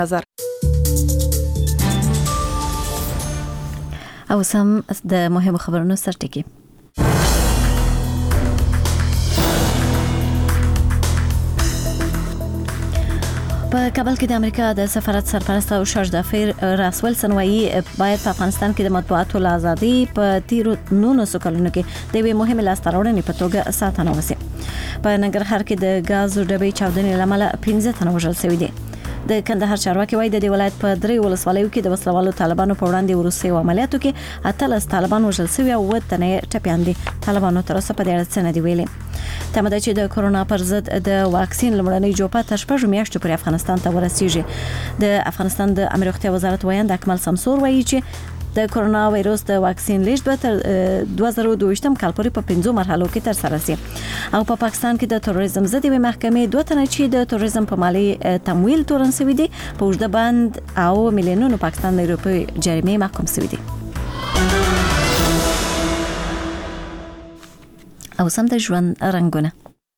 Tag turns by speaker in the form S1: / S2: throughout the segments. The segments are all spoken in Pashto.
S1: نظر
S2: او سم د مهمو خبرونو سرټکی. په کابل کې د امریکا د سفارت سرپرست او شارج دافیر راس ویلسن وایي باید په افغانستان کې د مطبوعاتو ازادي په تیرو 19 کلونو کې د یوې مهمې لاسته راوړنې په توګه ساتنه وشي. په ننګرهار کې د غازو ډبې چاودنې لامل 15 تنه وژل شوي دي. د کندهار چارواکي وایي د ولایت په 3 ولسوالیو کې د وسلوالو طالبانو په وړاندې وروستي عملیاتو کې 18 طالبان وژل شوي او 7 تنه ټپيان دي. طالبانو تر اوسه په دې اړه څه نه دی ویلي. تمه ده چې د کورونا پر ضد د واکسین لمړنۍ جوپه تر 6 میاشتو پورې افغانستان ته ورسیږي. د افغانستان د امیر روغتیا وزارت وایند اکمل سمسور وایي چې د کورونا وایروس د واکسین لیږد به تر 2022 کال پورې په 5 مرحلو کې تر سره شي. او په پاکستان کې د تروریزم ضد محکمې 2 تنه چې د تروریزم په مالی تمویل تورن شوی دي په وجود بند او میلیونونو پاکستان روپی جریمه محکوم شوی دي. او سم د ژوند رنگونه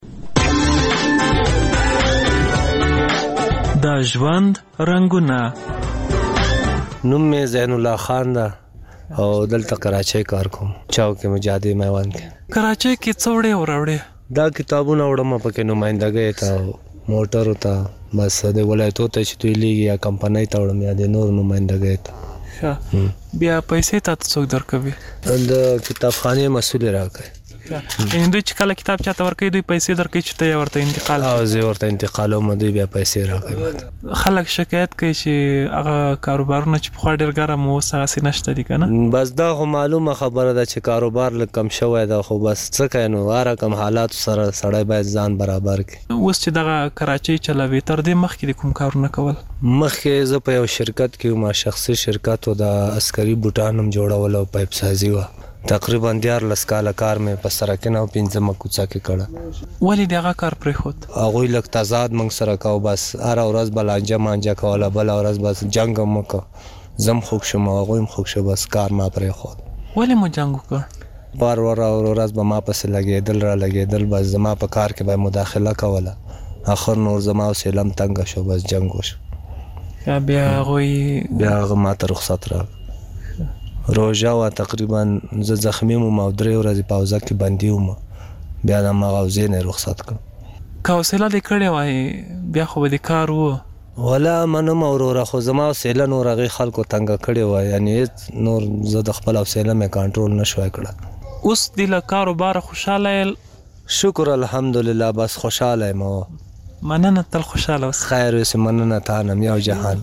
S3: د ژوند رنگونه.
S4: نوم می زین الله خان ده او دلته کراچۍ کار کوم. چوک مجاهدی میوان کې
S3: کراچۍ کې څوړې وروړې
S4: دا کتابونه وړم پکې نمائندګۍ ته موټر ته بس د ولایتو ته چې دوی لیږي یا کمپنۍ ته وړم یا د نور نمائندګۍ ته.
S3: بیا پیسې ته څوک درکوي؟
S4: د کتابخانې مسؤل راکړي.
S3: دوی چې کله کتاب چاته ورکوي دوی پیسې درکوي چې ته ورته انتقال
S4: او زه ورته انتقالوم دوی بیا پیسې راکوي.
S3: خلک شکایت کوي چې هغه کاروبارونه چې په خوا ډېر ګرم اوس هغسې نشته دي که نه؟
S4: بس دا خو معلومه خبره ده چې کاروبار لږ کم شوی ده خو بس څه کوي نو هر رقم حالاتو سره سړی باید ځان برابر کړي.
S3: اوس چې دغه کراچۍ چلوي تر دې مخکې د کوم کارونه کول؟
S4: مخکې زه په یو شرکت کې وم شخصي شرکت و د عسکري بوټان هم جوړول او پایپ سازي وه. تقریبا 14 کاله کار مې په سرکینه او 15 کوڅه کې کړه.
S3: ولې دغه کار پرېښود؟
S4: هغوی لږ تضاد موږ سره کوو بس هره ورځ به لانجه مانجه کوله بله ورځ بس جنګ هم وکړه. زه هم خوږ شوم او هغوی هم خوږ شو بس کار ما پرېښود.
S3: ولې مو جنګ وکړ؟
S4: بار ورځ به ما پسې لګېدل را لګېدل بس زما په کار کې به مداخله کوله. آخر نور زما حوصله هم تنګه شو بس جنګ وشو.
S3: بیا هغوی
S4: ما ته رخصت راکړ. روژه و تقریبا زه زخمی وم او 3 ورځې په حوزه کې بندي وم. بیا د مغازې نه رخصت کړم.
S3: که حوصله دې کړې وای بیا خو به دې کار و.
S4: ولا منم وروره خو زما حوصله نور هغې خلکو تنګه کړې وای یعنې هېڅ نور زه د خپل حوصله مې کنټرول نه شوی کړه.
S3: اوس دې له کاروباره خوشحاله یې؟
S4: شکر الحمدلله بس خوشحاله یم.
S3: مننه تل خوشحاله اوسه.
S4: خیر اوسې مننه تا نه یو جهان.